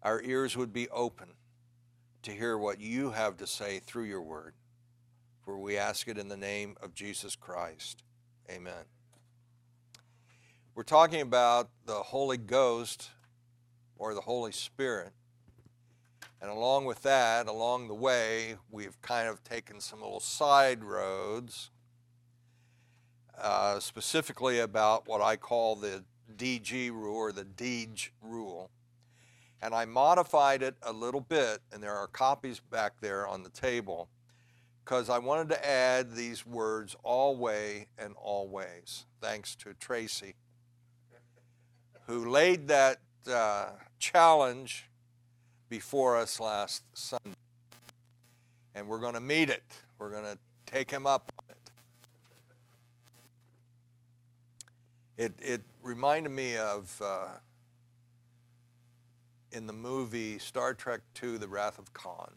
our ears would be open to hear what you have to say through your word. For we ask it in the name of Jesus Christ. Amen. We're talking about the Holy Ghost or the Holy Spirit. And along with that, along the way, we've kind of taken some little side roads, specifically about what I call the DG rule or the DEEG rule. And I modified it a little bit, and there are copies back there on the table, because I wanted to add these words, alway and always, thanks to Tracy, who laid that challenge before us last Sunday. And we're going to meet it. We're going to take him up on it. It reminded me of, in the movie Star Trek II, The Wrath of Khan.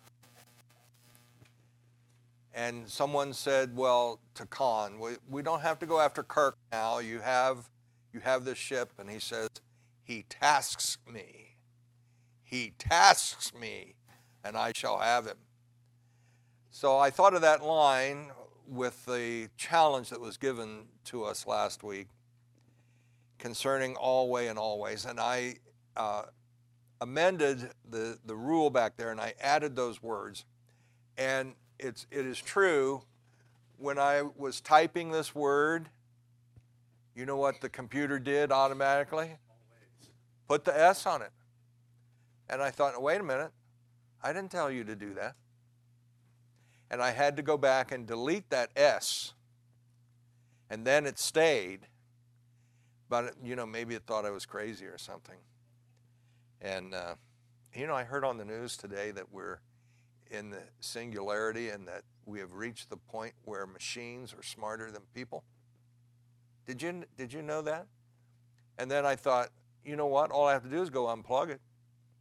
And someone said, well, to Khan, we don't have to go after Kirk now. You have this ship. And he says, he tasks me. He tasks me, and I shall have him. So I thought of that line with the challenge that was given to us last week concerning alway and always. And I amended the rule back there, and I added those words. And it is true, when I was typing this word, you know what the computer did automatically? Put the S on it. And I thought, wait a minute, I didn't tell you to do that. And I had to go back and delete that S. And then it stayed. But, maybe it thought I was crazy or something. And, I heard on the news today that we're in the singularity and that we have reached the point where machines are smarter than people. Did you know that? And then I thought, you know what? All I have to do is go unplug it.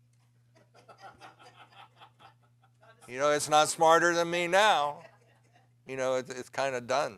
It's not smarter than me now. It's kind of done.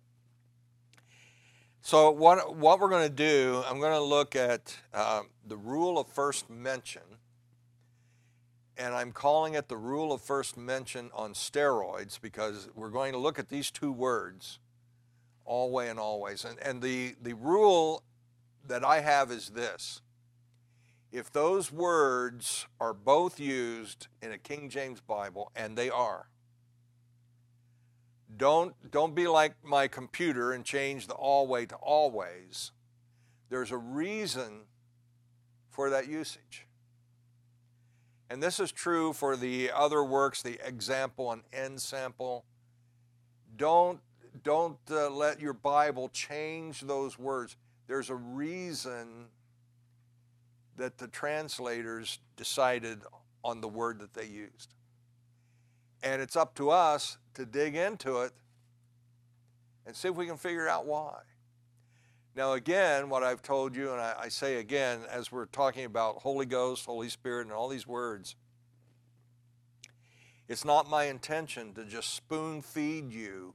So what we're going to do, I'm going to look at the rule of first mention, and I'm calling it the rule of first mention on steroids, because we're going to look at these two words, alway and always. And the rule that I have is this. If those words are both used in a King James Bible, and they are, don't be like my computer and change the alway to always. There's a reason for that usage. And this is true for the other works, the example and ensample. Don't let your Bible change those words. There's a reason that the translators decided on the word that they used. And it's up to us to dig into it and see if we can figure out why. Now again, what I've told you, and I say again, as we're talking about Holy Ghost, Holy Spirit, and all these words, it's not my intention to just spoon feed you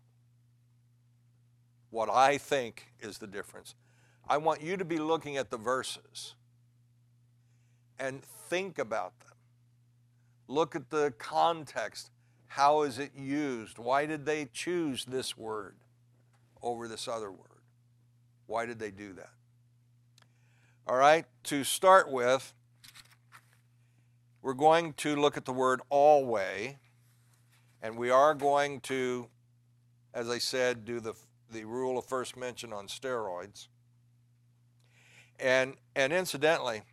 what I think is the difference. I want you to be looking at the verses and think about them. Look at the context. How is it used? Why did they choose this word over this other word? Why did they do that? All right, to start with, we're going to look at the word alway, and we are going to, as I said, do the rule of first mention on steroids. And incidentally,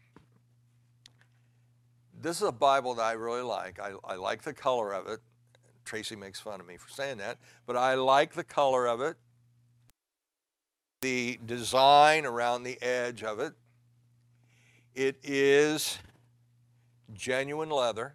this is a Bible that I really like. I like the color of it. Tracy makes fun of me for saying that, but I like the color of it, the design around the edge of it. It is genuine leather.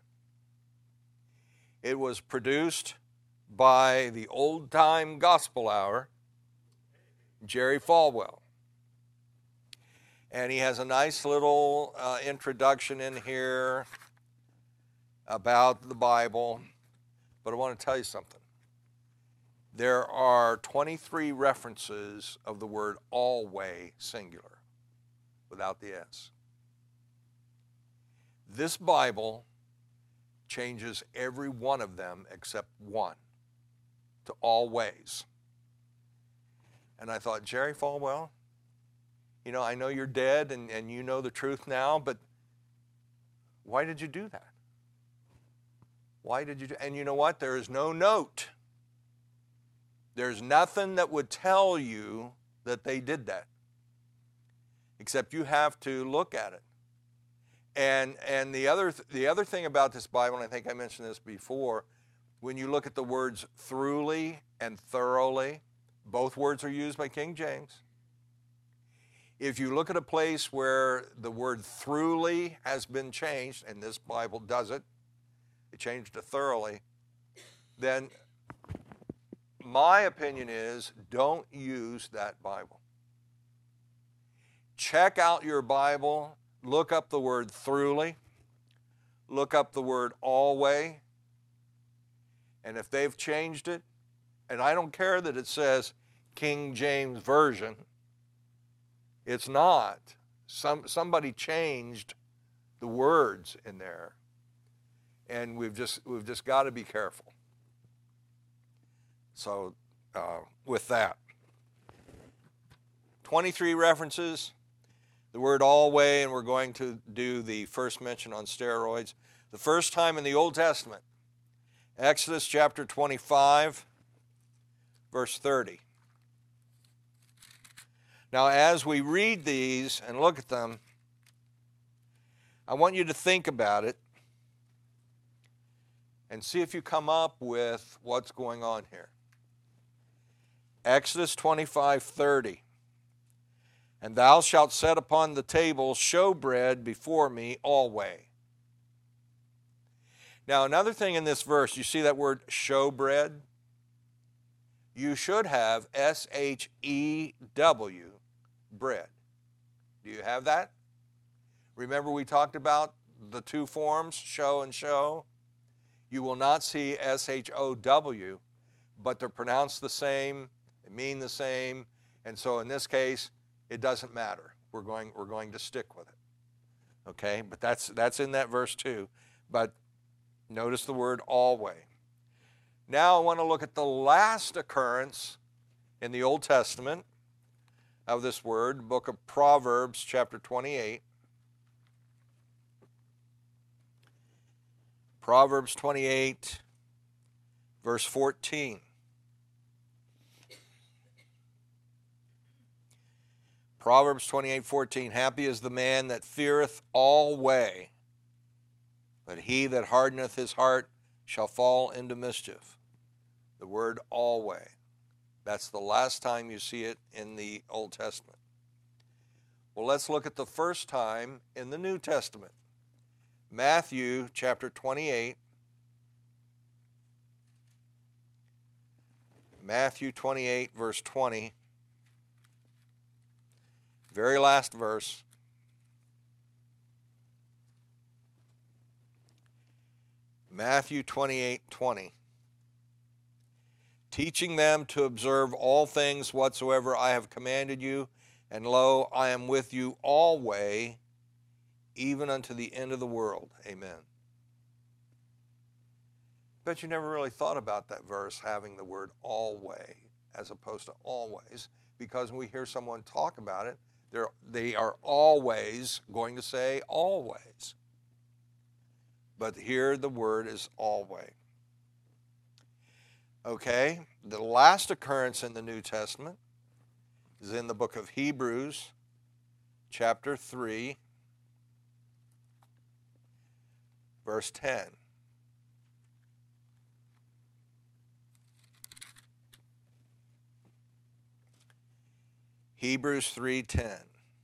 It was produced by the old-time gospel hour, Jerry Falwell. And he has a nice little introduction in here about the Bible. But I want to tell you something. There are 23 references of the word alway, singular, without the S. This Bible changes every one of them except one, to always. And I thought, Jerry Falwell, you know, I know you're dead and you know the truth now, but why did you do that? Why did you do? And you know what? There is no note. There's nothing that would tell you that they did that, except you have to look at it. And the other thing about this Bible, and I think I mentioned this before, when you look at the words throughly and thoroughly, both words are used by King James. If you look at a place where the word throughly has been changed, and this Bible does it, it changed to thoroughly, then my opinion is don't use that Bible. Check out your Bible, look up the word throughly, look up the word alway, and if they've changed it, and I don't care that it says King James Version, it's not. Somebody changed the words in there, and we've just got to be careful. So with that, 23 references, the word alway, and we're going to do the first mention on steroids. The first time in the Old Testament, Exodus chapter 25, verse 30. Now, as we read these and look at them, I want you to think about it and see if you come up with what's going on here. Exodus 25:30. And thou shalt set upon the table showbread before me alway. Now, another thing in this verse, you see that word showbread? You should have S-H-E-W, bread. Do you have that? Remember we talked about the two forms, show and show? You will not see S-H-O-W, but they're pronounced the same, they mean the same, and so in this case, it doesn't matter. We're going to stick with it. Okay? But that's in that verse too. But notice the word alway. Now I want to look at the last occurrence in the Old Testament of this word, book of Proverbs, chapter 28. Proverbs 28, verse 14. Proverbs 28:14, happy is the man that feareth alway, but he that hardeneth his heart shall fall into mischief. The word alway. That's the last time you see it in the Old Testament. Well, let's look at the first time in the New Testament. Matthew chapter 28. Matthew 28, verse 20. Very last verse. Matthew 28:20. Teaching them to observe all things whatsoever I have commanded you, and lo, I am with you alway, even unto the end of the world. Amen. But you never really thought about that verse having the word alway as opposed to always, because when we hear someone talk about it, they are always going to say always. But here the word is alway. Okay, the last occurrence in the New Testament is in the book of Hebrews, chapter 3, verse 10. Hebrews 3:10.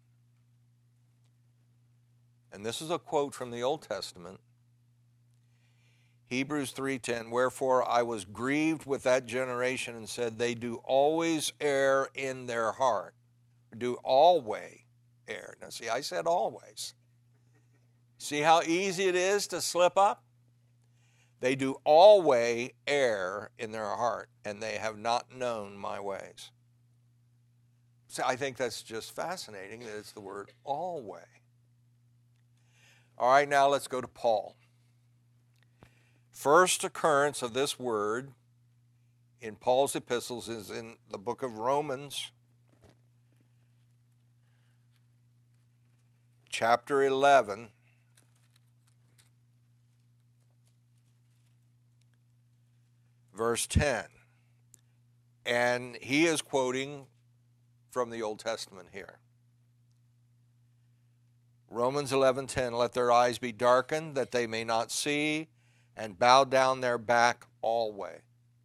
And this is a quote from the Old Testament. Hebrews 3:10, wherefore I was grieved with that generation and said, they do always err in their heart. Do always err. Now see, I said always. See how easy it is to slip up? They do always err in their heart, and they have not known my ways. So I think that's just fascinating that it's the word alway. All right, now let's go to Paul. First occurrence of this word in Paul's epistles is in the book of Romans, chapter 11, verse 10. And he is quoting from the Old Testament here. Romans 11:10, let their eyes be darkened, that they may not see, and bow down their back always.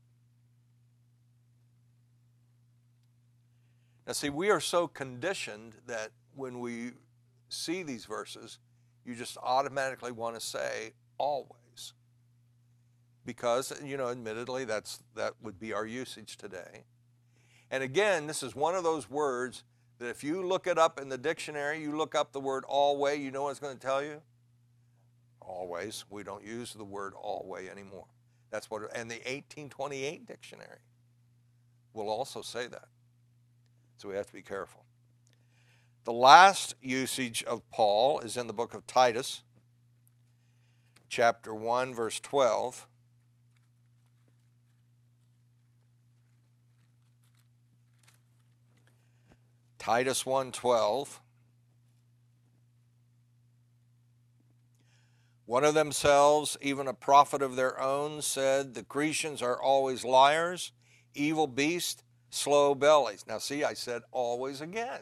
Now see, we are so conditioned that when we see these verses, you just automatically want to say always. Because, admittedly, that would be our usage today. And again, this is one of those words that if you look it up in the dictionary, you look up the word always, you know what it's going to tell you? Always. We don't use the word always anymore. That's what, and the 1828 dictionary will also say that. So we have to be careful. The last usage of Paul is in the book of Titus, chapter 1, verse 12. Titus 1:12. One of themselves, even a prophet of their own, said, the Grecians are always liars, evil beasts, slow bellies. Now see, I said always again.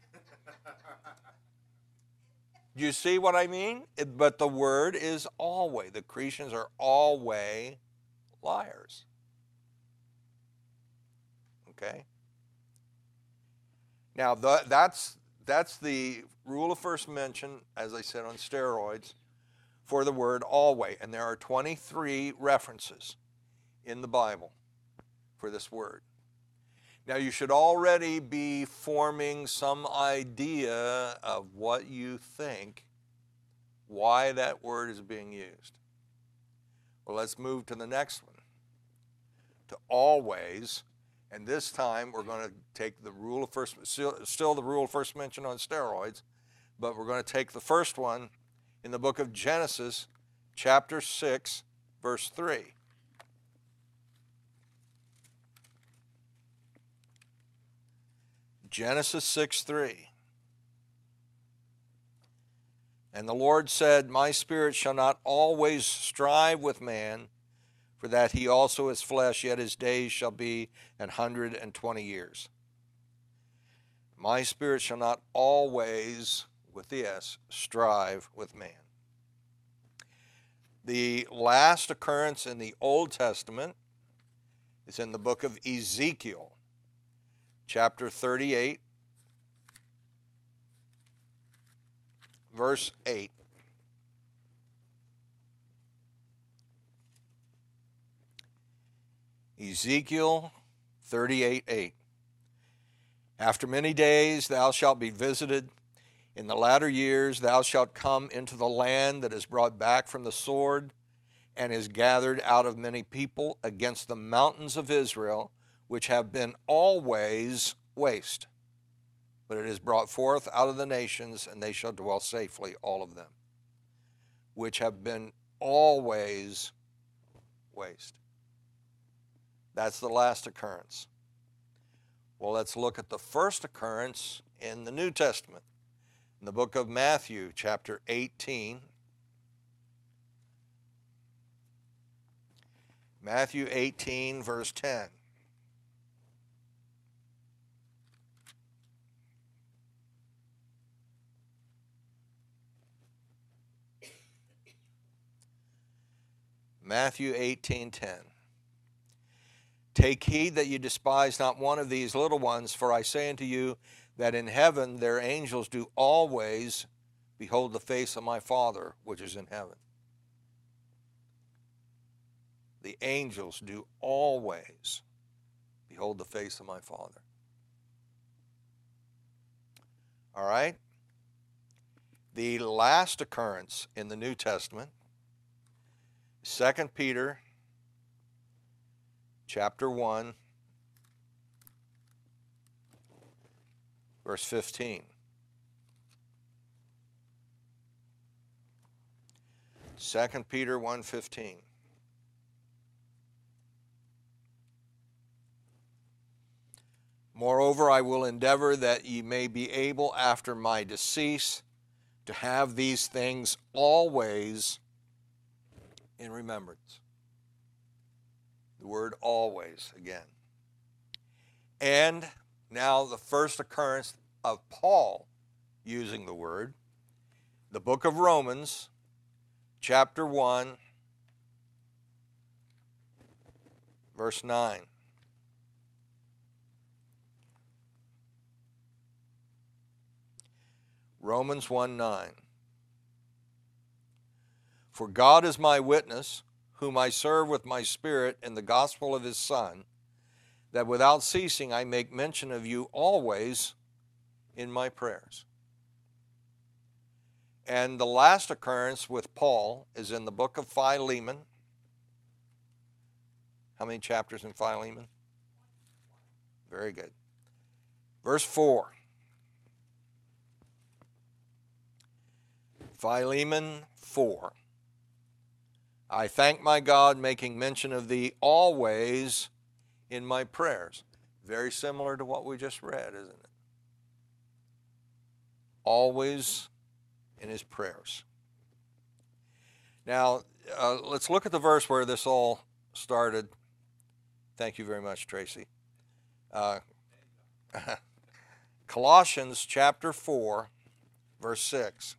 Do you see what I mean? But the word is always. The Grecians are always liars. Okay? Now, that's the rule of first mention, as I said, on steroids, for the word always. And there are 23 references in the Bible for this word. Now, you should already be forming some idea of what you think, why that word is being used. Well, let's move to the next one, to always. And this time we're going to take the rule of first, still the rule of first mention on steroids, but we're going to take the first one in the book of Genesis, chapter 6, verse 3. Genesis 6:3. And the Lord said, my spirit shall not always strive with man, for that he also is flesh, yet his days shall be 120 years. My spirit shall not always, with the S, strive with man. The last occurrence in the Old Testament is in the book of Ezekiel, chapter 38, verse 8. Ezekiel 38:8. After many days thou shalt be visited. In the latter years thou shalt come into the land that is brought back from the sword, and is gathered out of many people against the mountains of Israel, which have been always waste. But it is brought forth out of the nations, and they shall dwell safely, all of them, which have been always waste. That's the last occurrence. Well, let's look at the first occurrence in the New Testament, in the book of Matthew, chapter 18. Matthew 18, verse 10. Matthew 18:10. Take heed that you despise not one of these little ones, for I say unto you that in heaven their angels do always behold the face of my Father which is in heaven. The angels do always behold the face of my Father. All right? The last occurrence in the New Testament, 2 Peter chapter 1, verse 15. 2 Peter 1:15. Moreover, I will endeavor that ye may be able after my decease to have these things always in remembrance. The word always again. And now the first occurrence of Paul using the word, the book of Romans, chapter 1, verse 9. Romans 1:9. For God is my witness, whom I serve with my spirit in the gospel of his Son, that without ceasing I make mention of you always in my prayers. And the last occurrence with Paul is in the book of Philemon. How many chapters in Philemon? Very good. Verse 4. Philemon 4. I thank my God, making mention of thee always in my prayers. Very similar to what we just read, isn't it? Always in his prayers. Now, let's look at the verse where this all started. Thank you very much, Tracy. Colossians chapter 4, verse 6.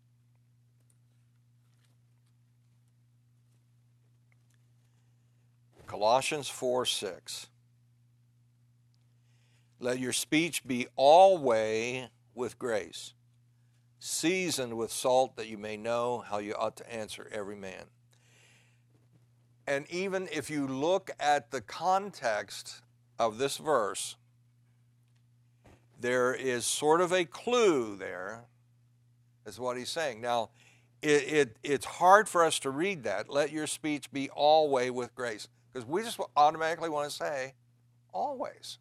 Colossians 4:6. Let your speech be always with grace, seasoned with salt, that you may know how you ought to answer every man. And even if you look at the context of this verse, there is sort of a clue there, is what he's saying. Now, it's hard for us to read that. Let your speech be always with grace. Because we just automatically want to say, always.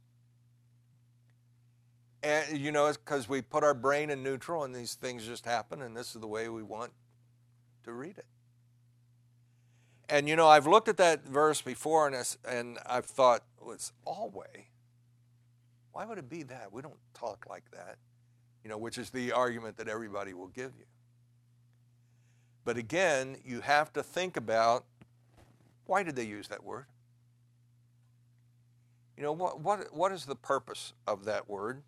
And, you know, it's because we put our brain in neutral and these things just happen, and this is the way we want to read it. And, you know, I've looked at that verse before, and I've thought, well, it's always. Why would it be that? We don't talk like that, you know, which is the argument that everybody will give you. But again, you have to think about, why did they use that word? You know, what is the purpose of that word?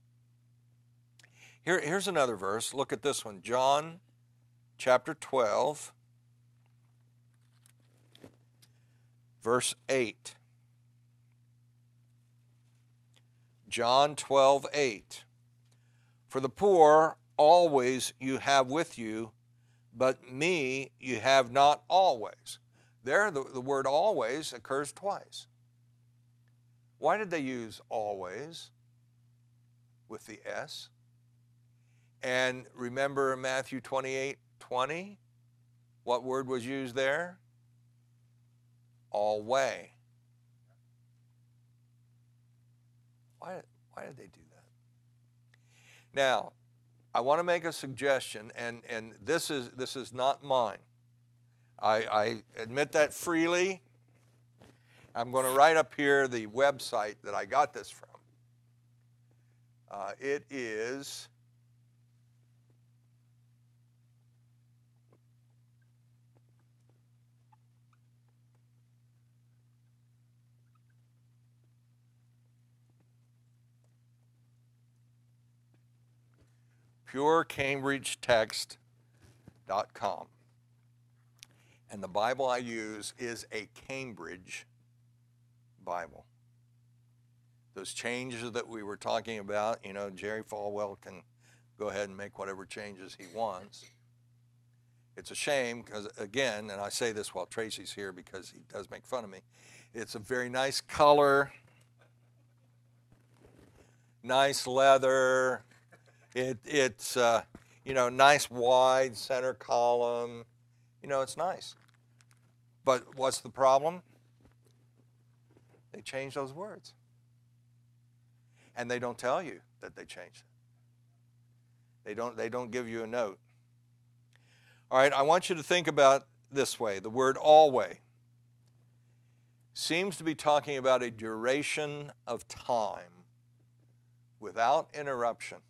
Here's another verse. Look at this one. John chapter 12, verse 8. John 12:8. For the poor always you have with you, but me you have not always. There, the word always occurs twice. Why did they use always with the S? And remember Matthew 28:20? What word was used there? Always. Why did they do that? Now, I want to make a suggestion, and this is not mine. I admit that freely. I'm going to write up here the website that I got this from. It is purecambridgetext.com. And the Bible I use is a Cambridge Bible. Those changes that we were talking about, you know, Jerry Falwell can go ahead and make whatever changes he wants. It's a shame because, again, and I say this while Tracy's here because he does make fun of me, it's a very nice color, nice leather. It's you know, nice wide center column. You know, it's nice. But what's the problem? They changed those words. And they don't tell you that they changed it. They don't give you a note. All right, I want you to think about this way. The word always seems to be talking about a duration of time without interruption.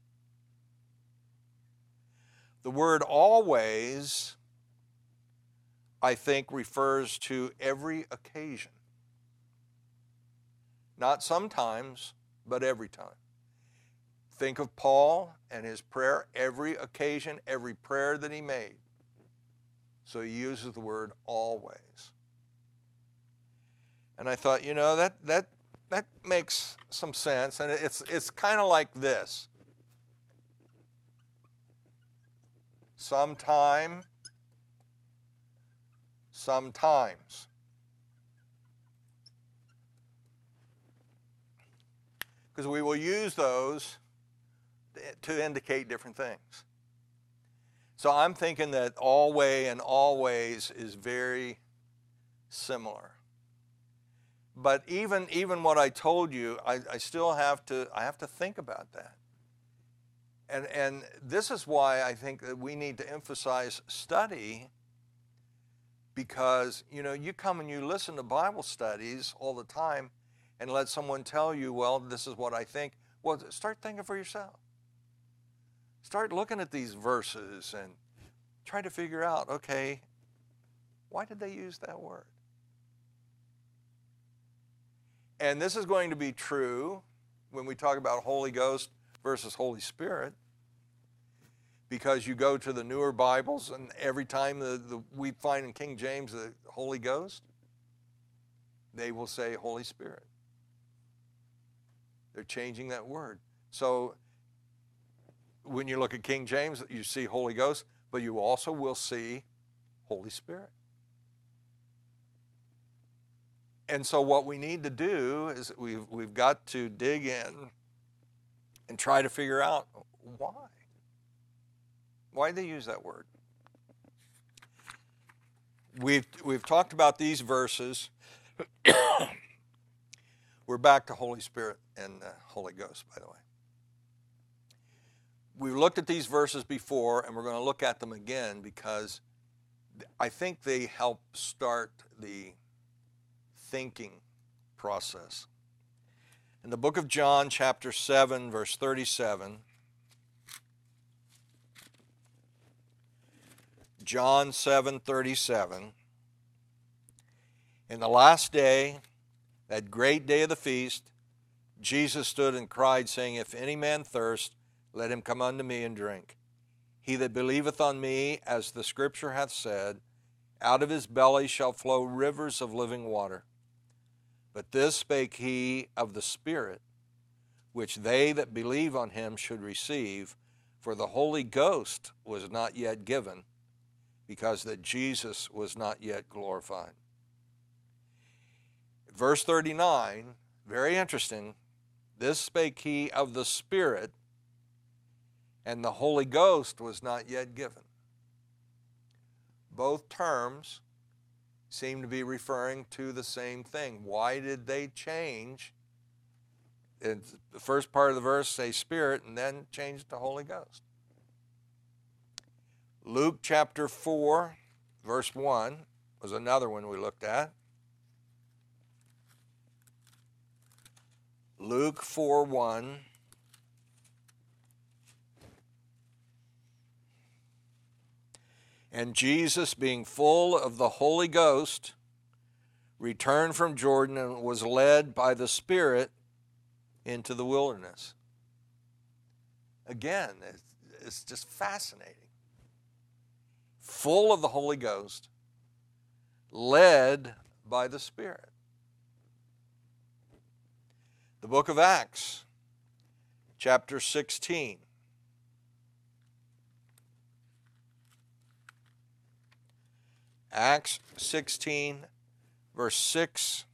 The word always, I think, refers to every occasion. Not sometimes, but every time. Think of Paul and his prayer, every occasion, every prayer that he made. So he uses the word always. And I thought, that makes some sense. And it's kind of like this. Sometime, sometimes. Because we will use those to indicate different things. So I'm thinking that always and always is very similar. But even what I told you, I still have to think about that. And this is why I think that we need to emphasize study, because you come and you listen to Bible studies all the time and let someone tell you, well, this is what I think. Well, start thinking for yourself. Start looking at these verses and try to figure out, okay, why did they use that word? And this is going to be true when we talk about Holy Ghost versus Holy Spirit, because you go to the newer Bibles and every time we find in King James the Holy Ghost, they will say Holy Spirit. They're changing that word. So when you look at King James, you see Holy Ghost, but you also will see Holy Spirit. And so what we need to do is we've got to dig in and try to figure out why. Why did they use that word? We've talked about these verses. We're back to Holy Spirit and Holy Ghost, by the way. We've looked at these verses before, and we're going to look at them again because I think they help start the thinking process. In the book of John, chapter 7, verse 37, John 7:37, in the last day, that great day of the feast, Jesus stood and cried, saying, If any man thirst, let him come unto me and drink. He that believeth on me, as the Scripture hath said, out of his belly shall flow rivers of living water. But this spake he of the Spirit, which they that believe on him should receive, for the Holy Ghost was not yet given, because that Jesus was not yet glorified. Verse 39, very interesting. This spake he of the Spirit, and the Holy Ghost was not yet given. Both terms seem to be referring to the same thing. Why did they change? In the first part of the verse say Spirit, and then change it to Holy Ghost. Luke chapter 4, verse 1 was another one we looked at. Luke 4:1. And Jesus, being full of the Holy Ghost, returned from Jordan and was led by the Spirit into the wilderness. Again, it's just fascinating. Full of the Holy Ghost, led by the Spirit. The book of Acts, chapter 16. Acts 16, verse 6.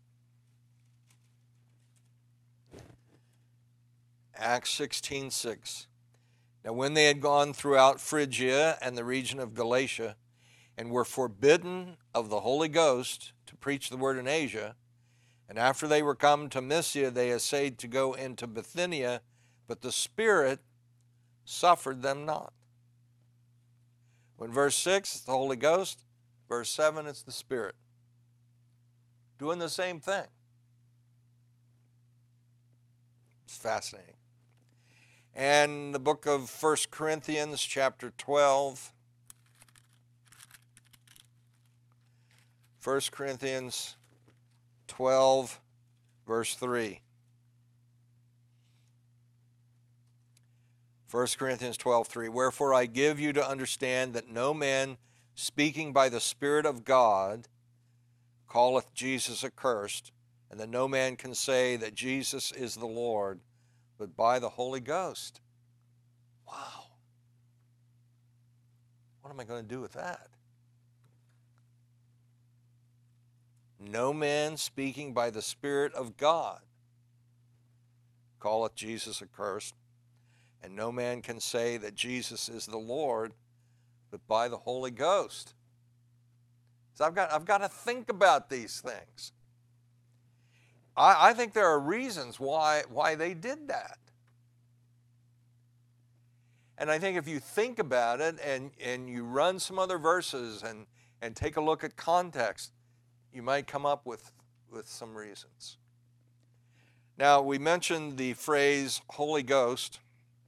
Acts 16:6. Now when they had gone throughout Phrygia and the region of Galatia, and were forbidden of the Holy Ghost to preach the word in Asia, and after they were come to Mysia, they essayed to go into Bithynia, but the Spirit suffered them not. When verse 6, it's the Holy Ghost. Verse 7, it's the Spirit. Doing the same thing. It's fascinating. And the book of 1 Corinthians, chapter 12. 1 Corinthians 12, verse 3. 1 Corinthians 12:3. Wherefore I give you to understand that no man speaking by the Spirit of God calleth Jesus accursed, and that no man can say that Jesus is the Lord, but by the Holy Ghost. Wow. What am I going to do with that? No man speaking by the Spirit of God calleth Jesus accursed, and no man can say that Jesus is the Lord, but by the Holy Ghost. So I've got to think about these things. I think there are reasons why they did that. And I think if you think about it and you run some other verses and take a look at context, you might come up with some reasons. Now, we mentioned the phrase Holy Ghost.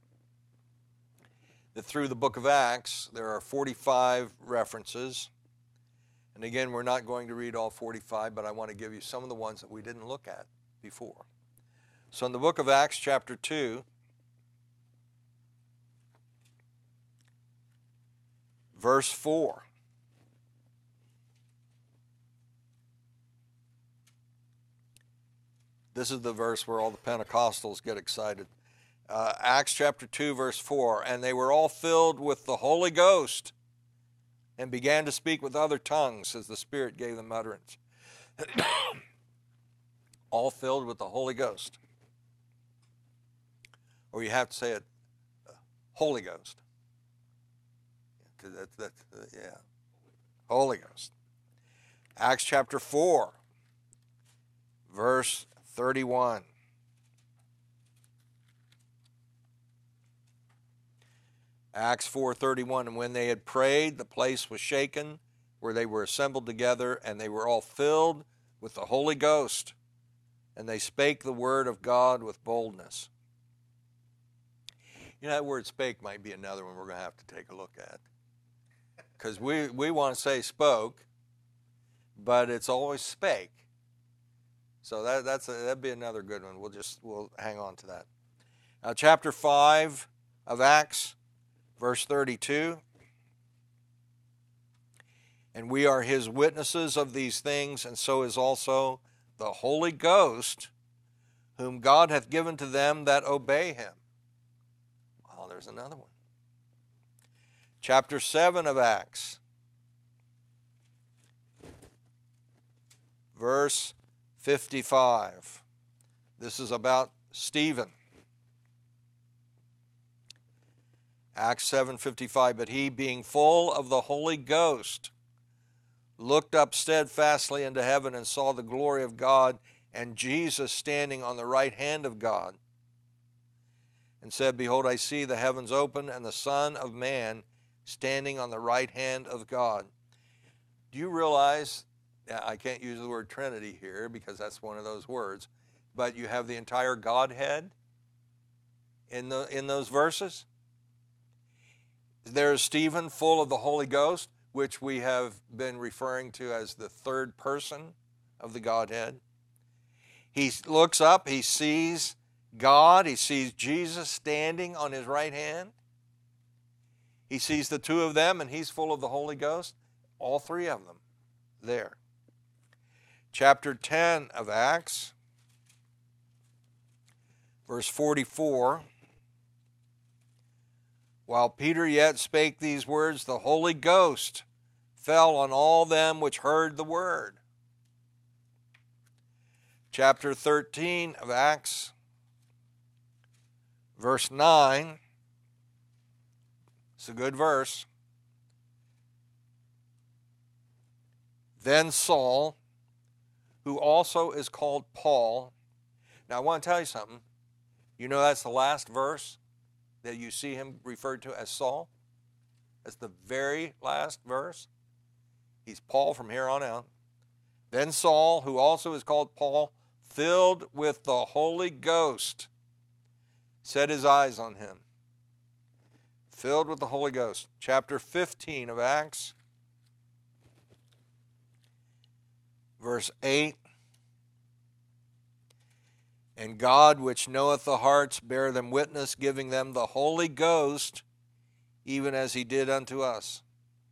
That through the book of Acts, there are 45 references. And again, we're not going to read all 45, but I want to give you some of the ones that we didn't look at before. So in the book of Acts, chapter 2, verse 4. This is the verse where all the Pentecostals get excited. Acts chapter 2, verse 4, and they were all filled with the Holy Ghost and began to speak with other tongues as the Spirit gave them utterance. All filled with the Holy Ghost. Or you have to say it, Holy Ghost. Yeah, Holy Ghost. Acts chapter 4, verse 31. Acts 4:31, and when they had prayed, the place was shaken where they were assembled together, and they were all filled with the Holy Ghost, and they spake the word of God with boldness. You know, that word spake might be another one we're going to have to take a look at. Because we want to say spoke, but it's always spake. So that'd be another good one. We'll hang on to that. Now, chapter 5 of Acts, verse 32, and we are his witnesses of these things, and so is also the Holy Ghost, whom God hath given to them that obey him. Well, there's another one. Chapter 7 of Acts, verse 55. This is about Stephen. Acts 7:55, but he, being full of the Holy Ghost, looked up steadfastly into heaven and saw the glory of God and Jesus standing on the right hand of God, and said, behold, I see the heavens open and the Son of Man standing on the right hand of God. Do you realize, I can't use the word Trinity here because that's one of those words, but you have the entire Godhead in those verses? There's Stephen, full of the Holy Ghost, which we have been referring to as the third person of the Godhead. He looks up, he sees God, he sees Jesus standing on his right hand. He sees the two of them, and he's full of the Holy Ghost. All three of them there. Chapter 10 of Acts, verse 44. While Peter yet spake these words, the Holy Ghost fell on all them which heard the word. Chapter 13 of Acts, verse 9. It's a good verse. Then Saul, who also is called Paul. Now I want to tell you something. You know that's the last verse that you see him referred to as Saul? That's the very last verse. He's Paul from here on out. Then Saul, who also is called Paul, filled with the Holy Ghost, set his eyes on him. Filled with the Holy Ghost. Chapter 15 of Acts, verse 8. And God, which knoweth the hearts, bear them witness, giving them the Holy Ghost, even as he did unto us.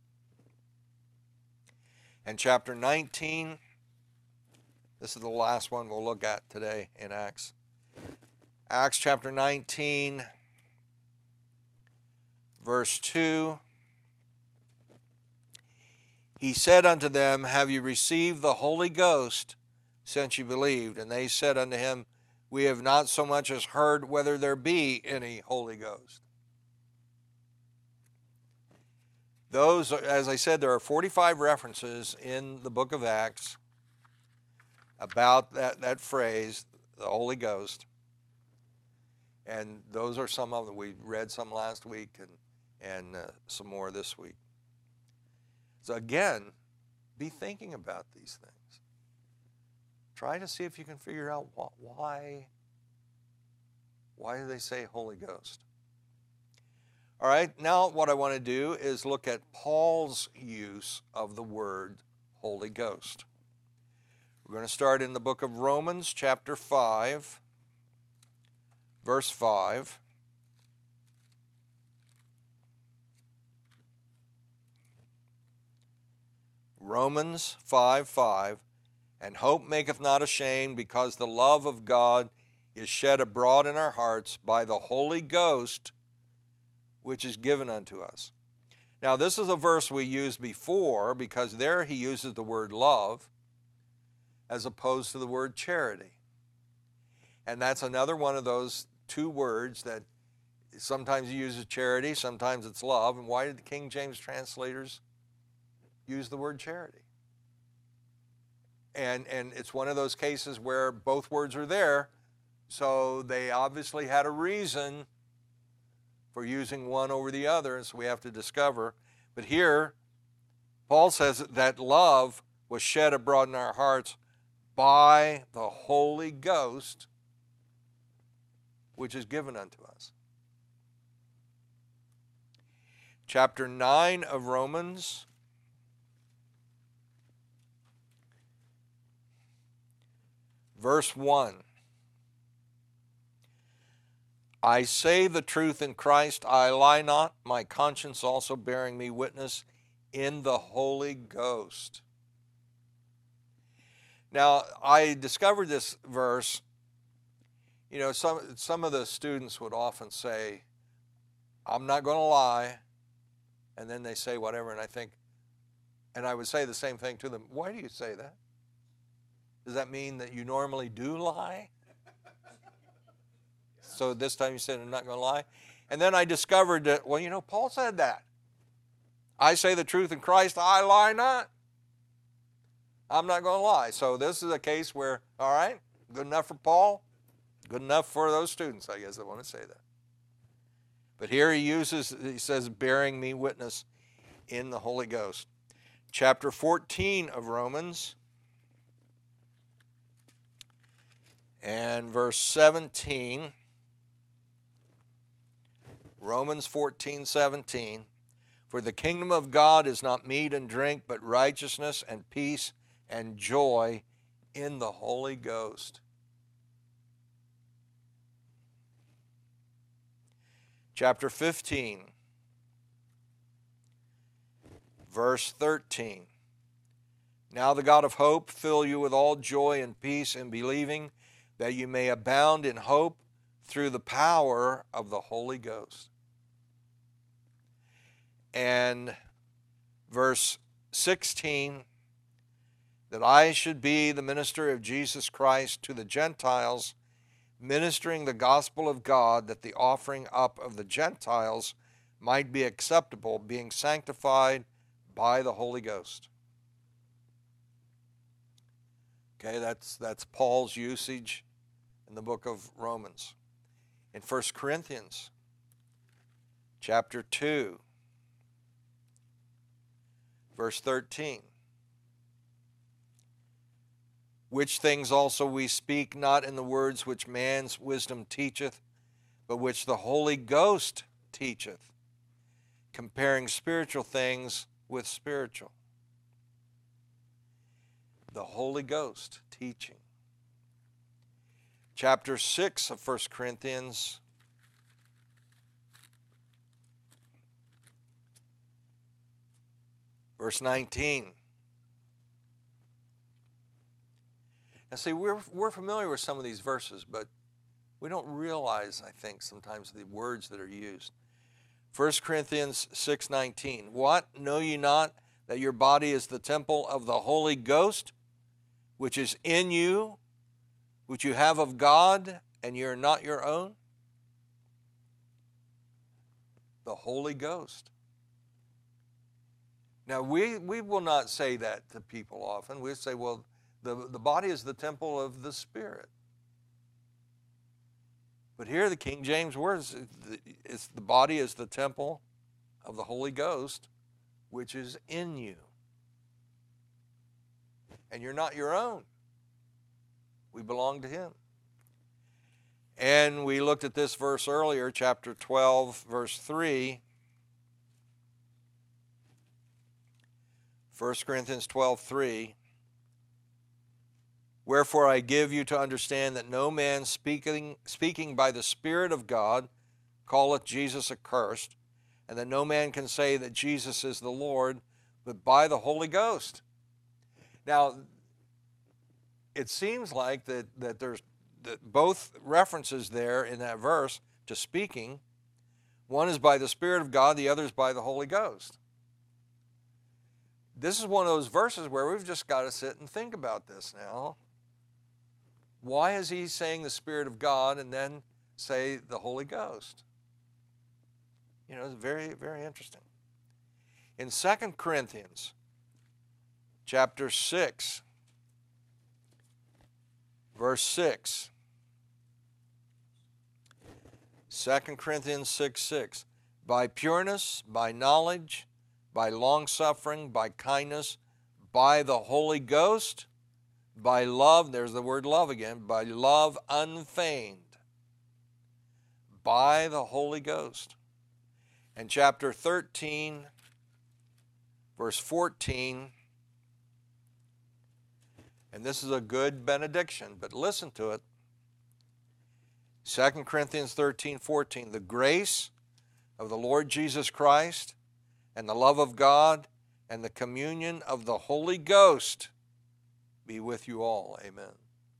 And chapter 19, this is the last one we'll look at today in Acts. Acts chapter 19, verse 2. He said unto them, Have you received the Holy Ghost since you believed? And they said unto him, We have not so much as heard whether there be any Holy Ghost. Those, as I said, there are 45 references in the book of Acts about that phrase, the Holy Ghost. And those are some of them. We read some last week and some more this week. So again, be thinking about these things. Try to see if you can figure out why do they say Holy Ghost. All right, now what I want to do is look at Paul's use of the word Holy Ghost. We're going to start in the book of Romans, chapter 5, verse 5. Romans 5:5. And hope maketh not ashamed, because the love of God is shed abroad in our hearts by the Holy Ghost, which is given unto us. Now, this is a verse we used before, because there he uses the word love as opposed to the word charity. And that's another one of those two words that sometimes he uses charity, sometimes it's love. And why did the King James translators use the word charity? And it's one of those cases where both words are there, so they obviously had a reason for using one over the other, and so we have to discover. But here, Paul says that love was shed abroad in our hearts by the Holy Ghost, which is given unto us. Chapter 9 of Romans, verse 1. I say the truth in Christ, I lie not, my conscience also bearing me witness in the Holy Ghost. Now, I discovered this verse. You know, some of the students would often say, I'm not going to lie, and then they say whatever, and I would say the same thing to them. Why do you say that? Does that mean that you normally do lie? So this time you said, I'm not going to lie. And then I discovered that, well, you know, Paul said that. I say the truth in Christ, I lie not. I'm not going to lie. So this is a case where, all right, good enough for Paul, good enough for those students, I guess, that want to say that. But here he says, bearing me witness in the Holy Ghost. Chapter 14 of Romans, and verse 17. Romans 14:17. For the kingdom of God is not meat and drink, but righteousness and peace and joy in the Holy Ghost. Chapter 15, verse 13. Now the God of hope fill you with all joy and peace in believing, that you may abound in hope through the power of the Holy Ghost. And verse 16, that I should be the minister of Jesus Christ to the Gentiles, ministering the gospel of God, that the offering up of the Gentiles might be acceptable, being sanctified by the Holy Ghost. Okay, that's Paul's usage in the book of Romans. In 1 Corinthians chapter 2, Verse 13. Which things also we speak, not in the words which man's wisdom teacheth, but which the Holy Ghost teacheth, comparing spiritual things with spiritual. The Holy Ghost teaching. Chapter 6 of 1 Corinthians. Verse 19. Now see, we're familiar with some of these verses, but we don't realize, I think, sometimes the words that are used. 1 Corinthians 6:19. What? Know ye not that your body is the temple of the Holy Ghost, which is in you, which you have of God, and ye are not your own? The Holy Ghost. Now, we will not say that to people often. We say, well, the body is the temple of the Spirit. But here the King James words, it's the body is the temple of the Holy Ghost, which is in you. And you're not your own. We belong to Him. And we looked at this verse earlier, chapter 12, verse 3. 1 Corinthians 12:3. Wherefore I give you to understand that no man speaking by the Spirit of God calleth Jesus accursed, and that no man can say that Jesus is the Lord, but by the Holy Ghost. Now, it seems like that there's both references there in that verse to speaking. One is by the Spirit of God, the other is by the Holy Ghost. This is one of those verses where we've just got to sit and think about this now. Why is he saying the Spirit of God and then say the Holy Ghost? You know, it's very, very interesting. In 2 Corinthians chapter 6, verse 6. 2 Corinthians 6:6. By pureness, by knowledge, by long-suffering, by kindness, by the Holy Ghost, by love, there's the word love again, by love unfeigned, by the Holy Ghost. And chapter 13, verse 14, and this is a good benediction, but listen to it. 2 Corinthians 13:14, the grace of the Lord Jesus Christ and the love of God and the communion of the Holy Ghost be with you all. Amen.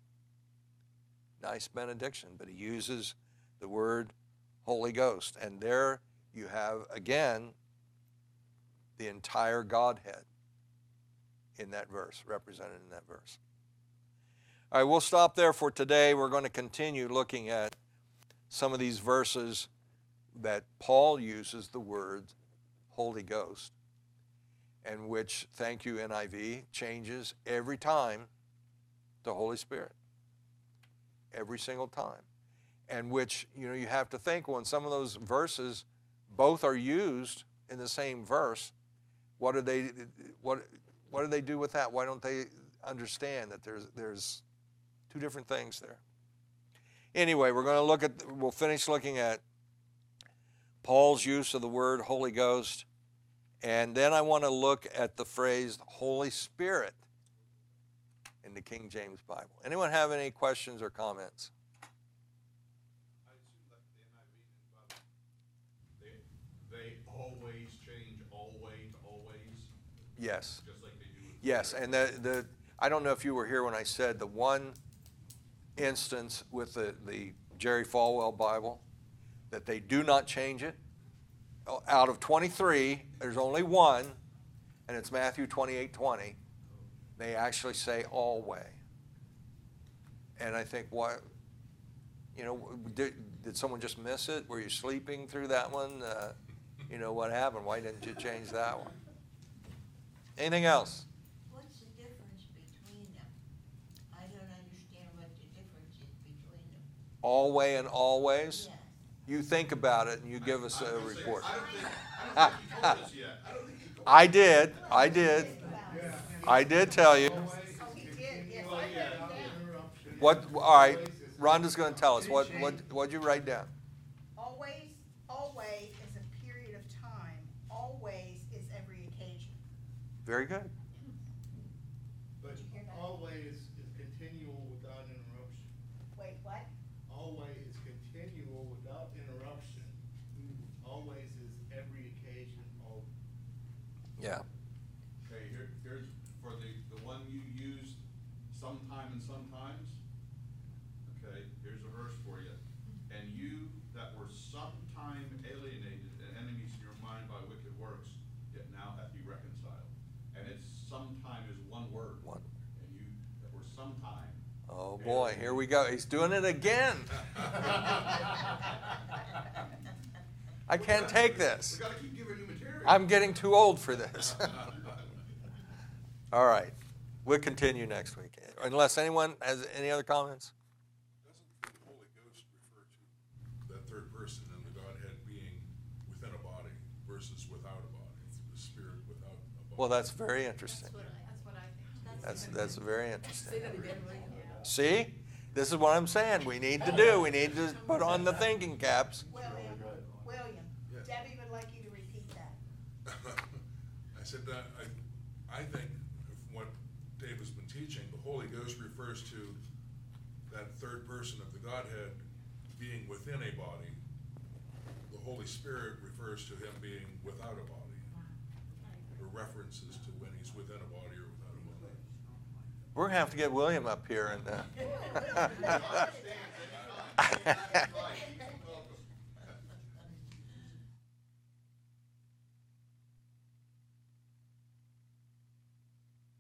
Nice benediction, but he uses the word Holy Ghost. And there you have, again, the entire Godhead in that verse, represented in that verse. All right, we'll stop there for today. We're going to continue looking at some of these verses that Paul uses the word Holy Ghost, and which, thank you NIV, changes every time to Holy Spirit. Every single time. And which, you know, you have to think, when some of those verses both are used in the same verse, what do they do with that? Why don't they understand that there's two different things there? Anyway, we'll finish looking at Paul's use of the word Holy Ghost, and then I want to look at the phrase Holy Spirit in the King James Bible. Anyone have any questions or comments? I assume that the NIV, they always change always to always. Yes. Just like they do with Yes, and I don't know if you were here when I said the one instance with the Jerry Falwell Bible that they do not change it. Out of 23, there's only one, and it's Matthew 28:20. They actually say always. And I think, what, you know, did someone just miss it? Were you sleeping through that one? You know, what happened? Why didn't you change that one? Anything else? What's the difference between them? I don't understand what the difference is between them. Always and always? Yes. You think about it and you give us a report. I don't think he told us yet. I don't think he I did. I did tell you. Oh, he did, yes, I wrote it down. What? All right. Rhonda's going to tell us. What'd you write down? Always, always is a period of time. Always is every occasion. Very good. But Did you hear that? always is continual without interruption. Wait, what? Always is continual without interruption. Always is every occasion, always. Yeah. Okay, here's for the one you used sometime and sometimes. Okay, here's a verse for you. And you that were sometime alienated and enemies in your mind by wicked works, yet now hath he reconciled. And it's sometime is one word. One. And you that were sometime. Oh boy, here we go. He's doing it again. I can't take this. We gotta keep giving you material. I'm getting too old for this. All right. We'll continue next week. Unless anyone has any other comments? Doesn't the Holy Ghost refer to that third person in the Godhead being within a body versus without a body? The Spirit without a body. Well, that's very interesting. That's what I think. That's very interesting. Say that again, William. See? This is what I'm saying we need to do. We need to put on the thinking caps. William, Yes. Debbie would like you to repeat that. I said that I think from what Dave has been teaching, the Holy Ghost refers to that third person of the Godhead being within a body. The Holy Spirit refers to him being without a body. Or references to when he's within a body or without a body. We're going to have to get William up here and He understands it. He's not exactly right. He